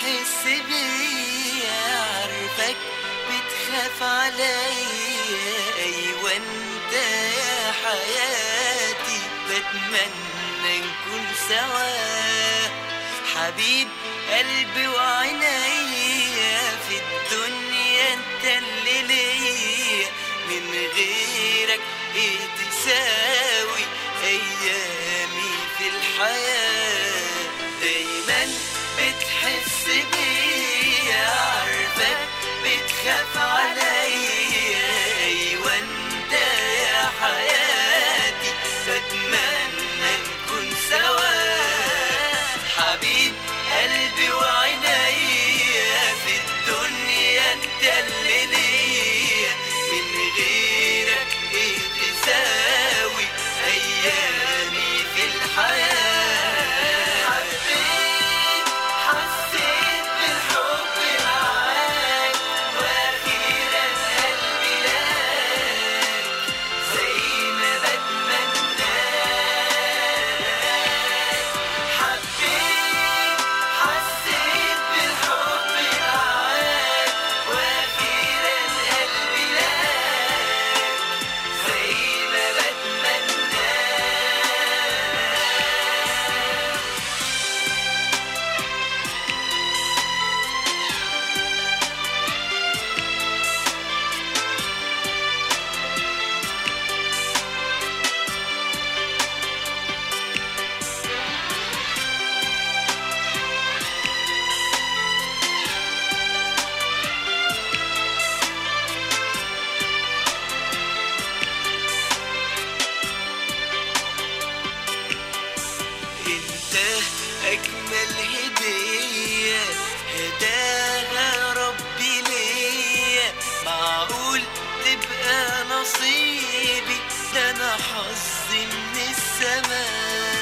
بتحس بيا، عارفك بتخاف عليا. أيوة انت يا حياتي، بتمنى نكون سوا. حبيب قلبي وعينيا، في الدنيا انت اللي ليا. من غيرك ايه تساوي ايامي في الحياة. دايما بتحس بيا، عارفك بتخاف عليا. ايوه انت يا حياتي، بتمنى نكون سوا. حبيب قلبي وعينيا، في الدنيا انت اللي ليا. من غيرك ايه تساوي ايامي في الحياة. حبيت حسيت بالحب معاك، واخيرا قلبي لاك زي ما بتمنى. حبيت حسيت بالحب معاك، واخيرا قلبي لاك زي ما بتمنى. انت اجمل هدية هداها ربي ليا. معقول تبقى نصيبي؟ ده انا حظي من السماء.